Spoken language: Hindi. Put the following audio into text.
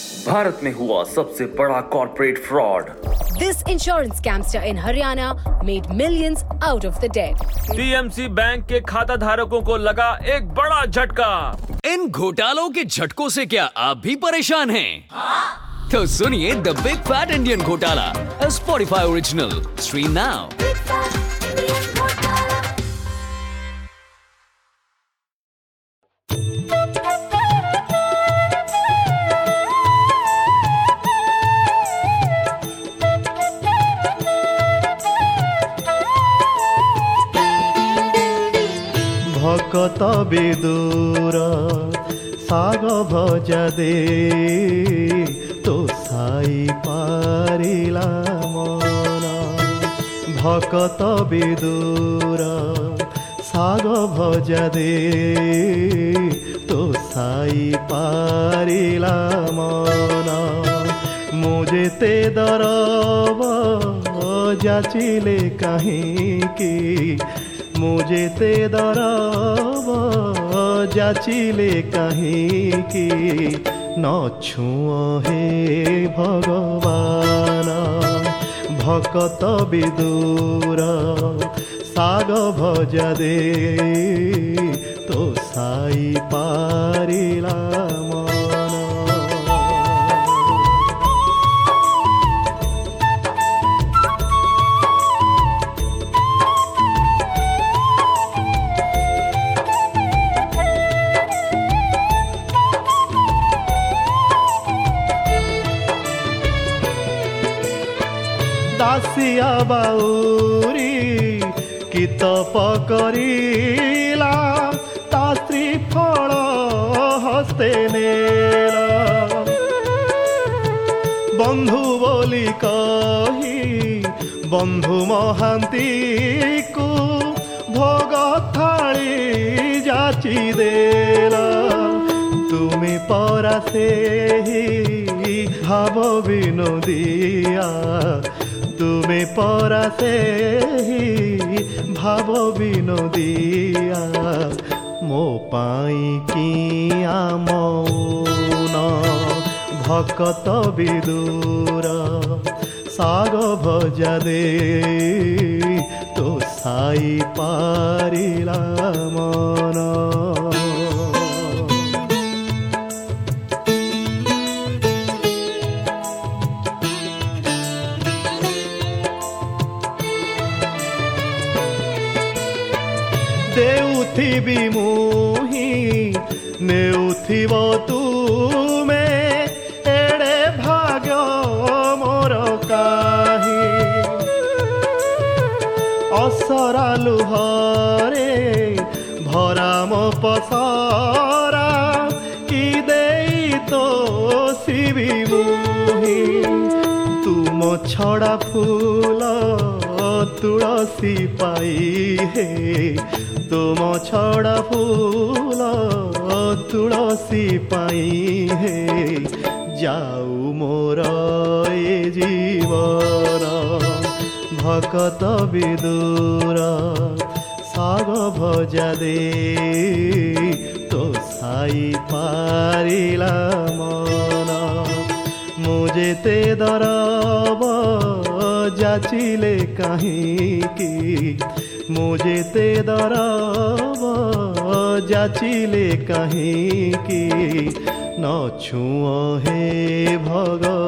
भारत में हुआ सबसे बड़ा corporate fraud. This insurance scamster in Haryana made millions out of the dead. PMC bank के खाता धारकों को लगा एक बड़ा झटका। इन घोटालों के झटकों से क्या आप भी परेशान हैं? तो सुनिए द बिग फैट इंडियन घोटाला, a Spotify original. Stream now. ভকত বিদুর শাগ ভজা দে তো সাই পারিলা মন ভকত বিদুর শাগ ভজা দে তো সাই পারিলা মন মু যেতে দরব যাচিলে কাহিকি मुझे ते दरब जाचिले काहींकि न छुओ हे भगवान भकत विदुर साग भजा दे तो साई पारिला मन। दासिया बाउरी की तप करिला ता श्रीफल हस्ते नेला बंधु बोली कही बंधु महांती को भोग थाली जाची देला तुमी परा से ही भाव विनोदिया तुम्हें परा से ही भाव विनोदिया मो पाई किया मौन भकत विदुर साग भजा दे तो साई पारिला मन। देउथिबी मुही नेउथिब तुमे एड़े भाग्य मोर काही असरा लुहरे भरा मो पसरा कि देई तो शिवी मुही तुम छड़ा फूल तुलसी पाई हे तुम छड़ा फूल तुलसी पाई हे जाऊ मोर ए जीवन भकत विदुर साग भजा दे तो साई पारिला मन मुझे ते दरब जाचिले काहींकि मुझे ते दरब जाचिले काहींकि न छुओ हे भगवान।